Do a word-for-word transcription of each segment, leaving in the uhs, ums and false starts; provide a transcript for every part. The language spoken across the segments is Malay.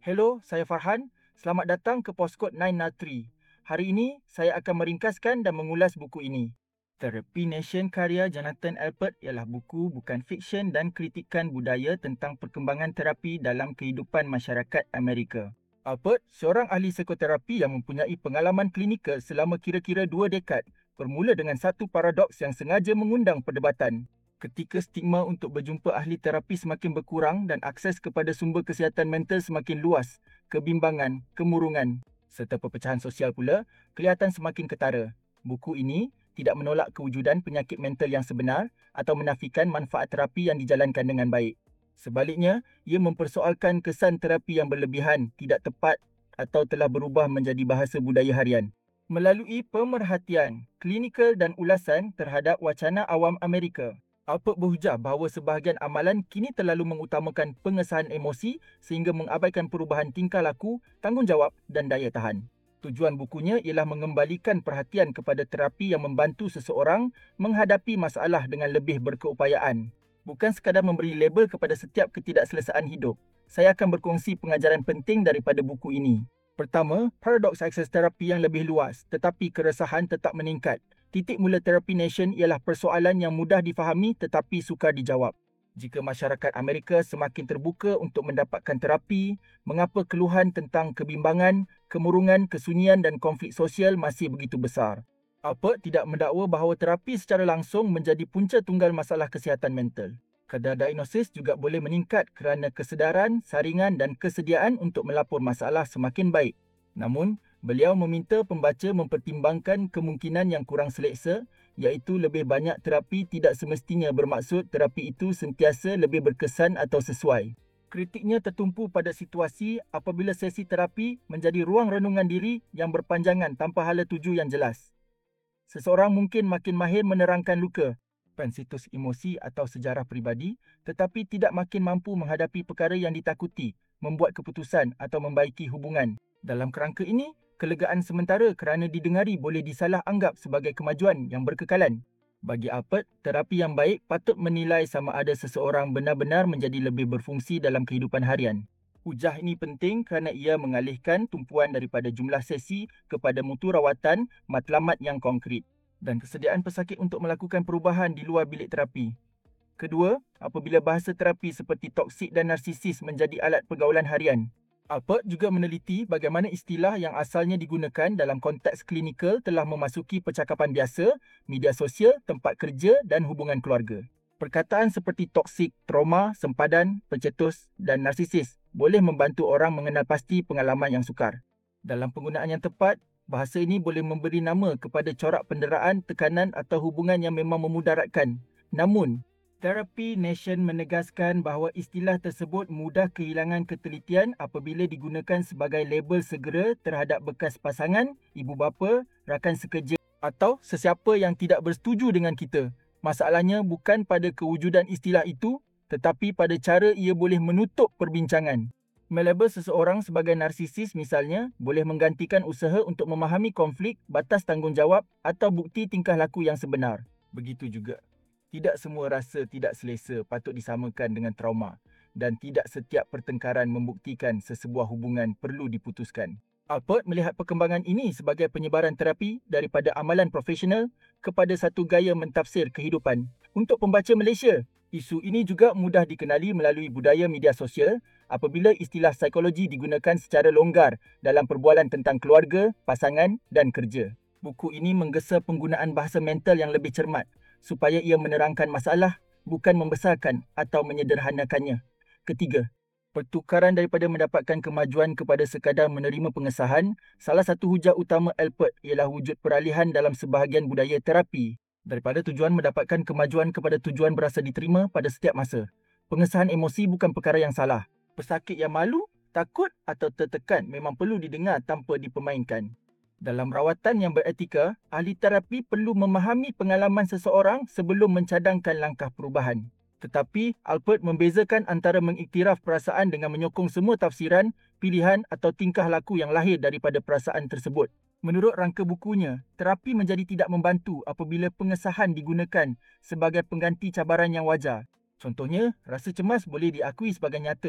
Hello, saya Farhan. Selamat datang ke Postkod sembilan nol tiga. Hari ini, saya akan meringkaskan dan mengulas buku ini. Therapy Nation karya Jonathan Alpert ialah buku bukan fiksyen dan kritikan budaya tentang perkembangan terapi dalam kehidupan masyarakat Amerika. Alpert, seorang ahli psikoterapi yang mempunyai pengalaman klinikal selama kira-kira dua dekad, bermula dengan satu paradoks yang sengaja mengundang perdebatan. Ketika stigma untuk berjumpa ahli terapi semakin berkurang dan akses kepada sumber kesihatan mental semakin luas, kebimbangan, kemurungan serta perpecahan sosial pula kelihatan semakin ketara. Buku ini tidak menolak kewujudan penyakit mental yang sebenar atau menafikan manfaat terapi yang dijalankan dengan baik. Sebaliknya, ia mempersoalkan kesan terapi yang berlebihan, tidak tepat atau telah berubah menjadi bahasa budaya harian. Melalui pemerhatian, klinikal dan ulasan terhadap wacana awam Amerika, Alpert berhujah bahawa sebahagian amalan kini terlalu mengutamakan pengesahan emosi sehingga mengabaikan perubahan tingkah laku, tanggungjawab dan daya tahan. Tujuan bukunya ialah mengembalikan perhatian kepada terapi yang membantu seseorang menghadapi masalah dengan lebih berkeupayaan. Bukan sekadar memberi label kepada setiap ketidakselesaan hidup. Saya akan berkongsi pengajaran penting daripada buku ini. Pertama, paradoks akses terapi yang lebih luas tetapi keresahan tetap meningkat. Titik mula Therapy Nation ialah persoalan yang mudah difahami tetapi sukar dijawab. Jika masyarakat Amerika semakin terbuka untuk mendapatkan terapi, mengapa keluhan tentang kebimbangan, kemurungan, kesunyian dan konflik sosial masih begitu besar? Alpert tidak mendakwa bahawa terapi secara langsung menjadi punca tunggal masalah kesihatan mental. Kadar diagnosis juga boleh meningkat kerana kesedaran, saringan dan kesediaan untuk melapor masalah semakin baik. Namun, beliau meminta pembaca mempertimbangkan kemungkinan yang kurang seleksa, iaitu lebih banyak terapi tidak semestinya bermaksud terapi itu sentiasa lebih berkesan atau sesuai. Kritiknya tertumpu pada situasi apabila sesi terapi menjadi ruang renungan diri yang berpanjangan tanpa hala tuju yang jelas. Seseorang mungkin makin mahir menerangkan luka, pensitus emosi atau sejarah peribadi, tetapi tidak makin mampu menghadapi perkara yang ditakuti, membuat keputusan atau membaiki hubungan. Dalam kerangka ini, kelegaan sementara kerana didengari boleh disalah anggap sebagai kemajuan yang berkekalan. Bagi Alpert, terapi yang baik patut menilai sama ada seseorang benar-benar menjadi lebih berfungsi dalam kehidupan harian. Hujah ini penting kerana ia mengalihkan tumpuan daripada jumlah sesi kepada mutu rawatan matlamat yang konkret dan kesediaan pesakit untuk melakukan perubahan di luar bilik terapi. Kedua, apabila bahasa terapi seperti toksik dan narsisis menjadi alat pergaulan harian, Alpert juga meneliti bagaimana istilah yang asalnya digunakan dalam konteks klinikal telah memasuki percakapan biasa, media sosial, tempat kerja dan hubungan keluarga. Perkataan seperti toksik, trauma, sempadan, pencetus dan narsisis boleh membantu orang mengenal pasti pengalaman yang sukar. Dalam penggunaan yang tepat, bahasa ini boleh memberi nama kepada corak penderaan, tekanan atau hubungan yang memang memudaratkan. Namun, Therapy Nation menegaskan bahawa istilah tersebut mudah kehilangan ketelitian apabila digunakan sebagai label segera terhadap bekas pasangan, ibu bapa, rakan sekerja atau sesiapa yang tidak bersetuju dengan kita. Masalahnya bukan pada kewujudan istilah itu, tetapi pada cara ia boleh menutup perbincangan. Melabel seseorang sebagai narsisis misalnya boleh menggantikan usaha untuk memahami konflik, batas tanggungjawab atau bukti tingkah laku yang sebenar. Begitu juga, tidak semua rasa tidak selesa patut disamakan dengan trauma dan tidak setiap pertengkaran membuktikan sesebuah hubungan perlu diputuskan. Alpert melihat perkembangan ini sebagai penyebaran terapi daripada amalan profesional kepada satu gaya mentafsir kehidupan. Untuk pembaca Malaysia, isu ini juga mudah dikenali melalui budaya media sosial apabila istilah psikologi digunakan secara longgar dalam perbualan tentang keluarga, pasangan dan kerja. Buku ini menggesa penggunaan bahasa mental yang lebih cermat supaya ia menerangkan masalah, bukan membesarkan atau menyederhanakannya. Ketiga, pertukaran daripada mendapatkan kemajuan kepada sekadar menerima pengesahan, salah satu hujah utama Alpert ialah wujud peralihan dalam sebahagian budaya terapi daripada tujuan mendapatkan kemajuan kepada tujuan berasa diterima pada setiap masa. Pengesahan emosi bukan perkara yang salah. Pesakit yang malu, takut atau tertekan memang perlu didengar tanpa dipermainkan. Dalam rawatan yang beretika, ahli terapi perlu memahami pengalaman seseorang sebelum mencadangkan langkah perubahan. Tetapi, Alpert membezakan antara mengiktiraf perasaan dengan menyokong semua tafsiran, pilihan atau tingkah laku yang lahir daripada perasaan tersebut. Menurut rangka bukunya, terapi menjadi tidak membantu apabila pengesahan digunakan sebagai pengganti cabaran yang wajar. Contohnya, rasa cemas boleh diakui sebagai nyata,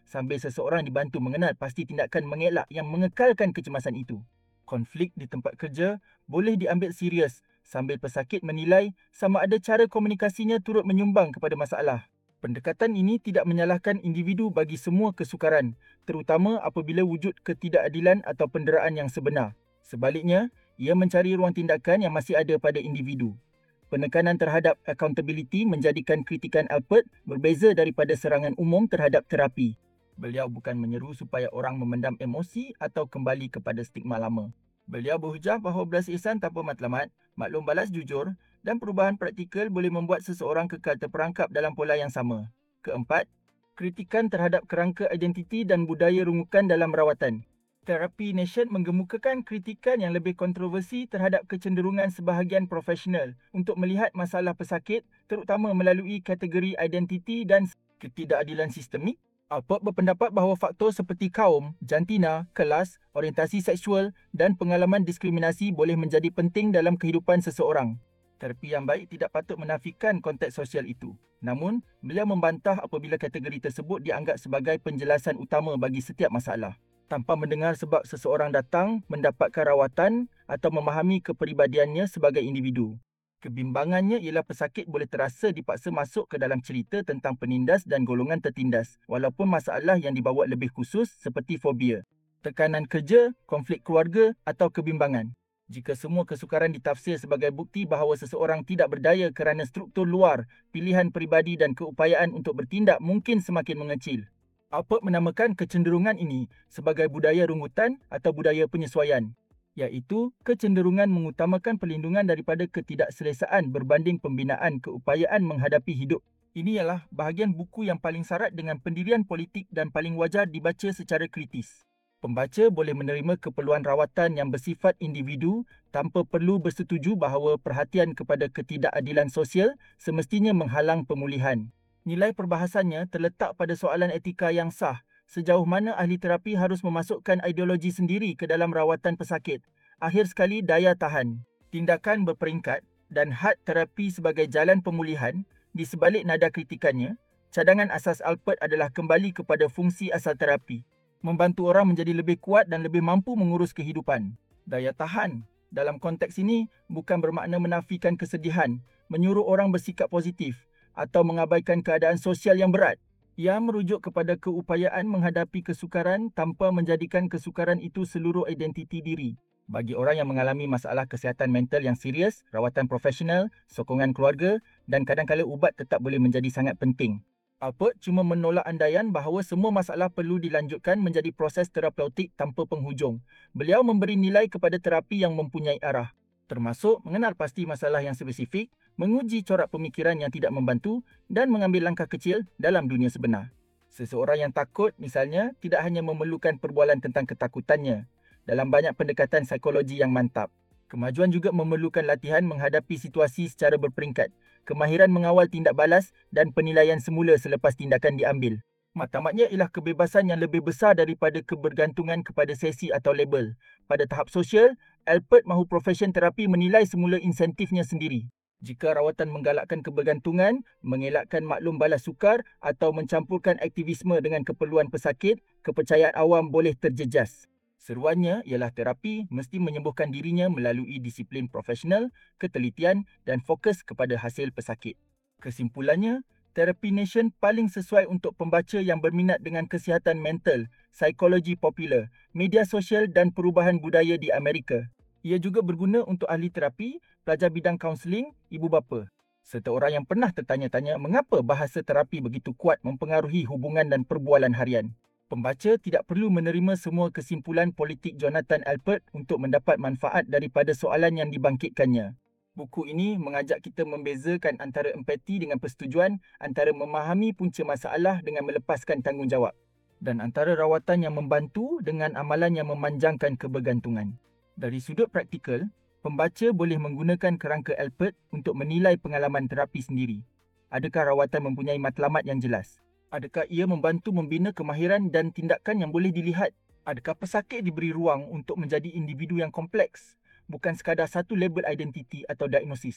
sambil seseorang dibantu mengenal pasti tindakan mengelak yang mengekalkan kecemasan itu. Konflik di tempat kerja boleh diambil serius sambil pesakit menilai sama ada cara komunikasinya turut menyumbang kepada masalah. Pendekatan ini tidak menyalahkan individu bagi semua kesukaran, terutama apabila wujud ketidakadilan atau penderaan yang sebenar. Sebaliknya, ia mencari ruang tindakan yang masih ada pada individu. Penekanan terhadap accountability menjadikan kritikan Alpert berbeza daripada serangan umum terhadap terapi. Beliau bukan menyeru supaya orang memendam emosi atau kembali kepada stigma lama. Beliau berhujah bahawa belas ihsan tanpa matlamat, maklum balas jujur dan perubahan praktikal boleh membuat seseorang kekal terperangkap dalam pola yang sama. Keempat, kritikan terhadap kerangka identiti dan budaya rungukan dalam rawatan. Therapy Nation menggemukakan kritikan yang lebih kontroversi terhadap kecenderungan sebahagian profesional untuk melihat masalah pesakit terutama melalui kategori identiti dan ketidakadilan sistemik. Alpert berpendapat bahawa faktor seperti kaum, jantina, kelas, orientasi seksual dan pengalaman diskriminasi boleh menjadi penting dalam kehidupan seseorang. Terapi yang baik tidak patut menafikan konteks sosial itu. Namun, beliau membantah apabila kategori tersebut dianggap sebagai penjelasan utama bagi setiap masalah. Tanpa mendengar sebab seseorang datang mendapatkan rawatan atau memahami kepribadiannya sebagai individu. Kebimbangannya ialah pesakit boleh terasa dipaksa masuk ke dalam cerita tentang penindas dan golongan tertindas, walaupun masalah yang dibawa lebih khusus seperti fobia, tekanan kerja, konflik keluarga atau kebimbangan. Jika semua kesukaran ditafsir sebagai bukti bahawa seseorang tidak berdaya kerana struktur luar, pilihan peribadi dan keupayaan untuk bertindak mungkin semakin mengecil. Alpert menamakan kecenderungan ini sebagai budaya rungutan atau budaya penyesuaian, iaitu kecenderungan mengutamakan perlindungan daripada ketidakselesaan berbanding pembinaan keupayaan menghadapi hidup. Ini ialah bahagian buku yang paling syarat dengan pendirian politik dan paling wajar dibaca secara kritis. Pembaca boleh menerima keperluan rawatan yang bersifat individu tanpa perlu bersetuju bahawa perhatian kepada ketidakadilan sosial semestinya menghalang pemulihan. Nilai perbahasannya terletak pada soalan etika yang sah, sejauh mana ahli terapi harus memasukkan ideologi sendiri ke dalam rawatan pesakit. Akhir sekali, daya tahan, tindakan berperingkat dan had terapi sebagai jalan pemulihan. Di sebalik nada kritikannya, cadangan asas Alpert adalah kembali kepada fungsi asal terapi, membantu orang menjadi lebih kuat dan lebih mampu mengurus kehidupan. Daya tahan dalam konteks ini bukan bermakna menafikan kesedihan, menyuruh orang bersikap positif atau mengabaikan keadaan sosial yang berat. Ia merujuk kepada keupayaan menghadapi kesukaran tanpa menjadikan kesukaran itu seluruh identiti diri. Bagi orang yang mengalami masalah kesihatan mental yang serius, rawatan profesional, sokongan keluarga dan kadang-kadang ubat tetap boleh menjadi sangat penting. Alpert cuma menolak andaian bahawa semua masalah perlu dilanjutkan menjadi proses terapeutik tanpa penghujung. Beliau memberi nilai kepada terapi yang mempunyai arah, termasuk mengenal pasti masalah yang spesifik, menguji corak pemikiran yang tidak membantu dan mengambil langkah kecil dalam dunia sebenar. Seseorang yang takut misalnya tidak hanya memerlukan perbualan tentang ketakutannya. Dalam banyak pendekatan psikologi yang mantap, kemajuan juga memerlukan latihan menghadapi situasi secara berperingkat, kemahiran mengawal tindak balas dan penilaian semula selepas tindakan diambil. Matlamatnya ialah kebebasan yang lebih besar daripada kebergantungan kepada sesi atau label. Pada tahap sosial, Alpert mahu profesion terapi menilai semula insentifnya sendiri. Jika rawatan menggalakkan kebergantungan, mengelakkan maklum balas sukar atau mencampurkan aktivisme dengan keperluan pesakit, kepercayaan awam boleh terjejas. Seruannya ialah terapi mesti menyembuhkan dirinya melalui disiplin profesional, ketelitian dan fokus kepada hasil pesakit. Kesimpulannya, Therapy Nation paling sesuai untuk pembaca yang berminat dengan kesihatan mental, psikologi popular, media sosial dan perubahan budaya di Amerika. Ia juga berguna untuk ahli terapi, pelajar bidang kaunseling, ibu bapa, serta orang yang pernah tertanya-tanya mengapa bahasa terapi begitu kuat mempengaruhi hubungan dan perbualan harian. Pembaca tidak perlu menerima semua kesimpulan politik Jonathan Alpert untuk mendapat manfaat daripada soalan yang dibangkitkannya. Buku ini mengajak kita membezakan antara empati dengan persetujuan, antara memahami punca masalah dengan melepaskan tanggungjawab, dan antara rawatan yang membantu dengan amalan yang memanjangkan kebergantungan. Dari sudut praktikal, pembaca boleh menggunakan kerangka Alpert untuk menilai pengalaman terapi sendiri. Adakah rawatan mempunyai matlamat yang jelas? Adakah ia membantu membina kemahiran dan tindakan yang boleh dilihat? Adakah pesakit diberi ruang untuk menjadi individu yang kompleks, bukan sekadar satu label identiti atau diagnosis?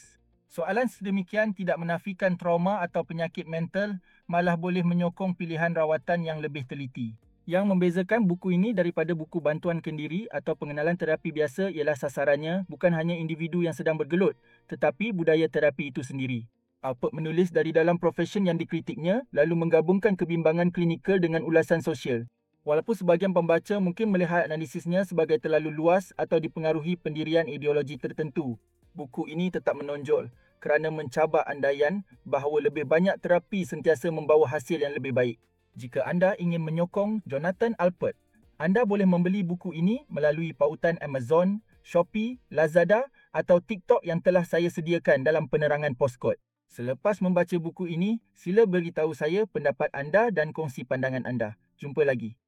Soalan sedemikian tidak menafikan trauma atau penyakit mental, malah boleh menyokong pilihan rawatan yang lebih teliti. Yang membezakan buku ini daripada buku bantuan kendiri atau pengenalan terapi biasa ialah sasarannya bukan hanya individu yang sedang bergelut, tetapi budaya terapi itu sendiri. Alpert menulis dari dalam profesion yang dikritiknya, lalu menggabungkan kebimbangan klinikal dengan ulasan sosial. Walaupun sebahagian pembaca mungkin melihat analisisnya sebagai terlalu luas atau dipengaruhi pendirian ideologi tertentu, buku ini tetap menonjol kerana mencabar andaian bahawa lebih banyak terapi sentiasa membawa hasil yang lebih baik. Jika anda ingin menyokong Jonathan Alpert, anda boleh membeli buku ini melalui pautan Amazon, Shopee, Lazada atau TikTok yang telah saya sediakan dalam penerangan postkod. Selepas membaca buku ini, sila beritahu saya pendapat anda dan kongsi pandangan anda. Jumpa lagi.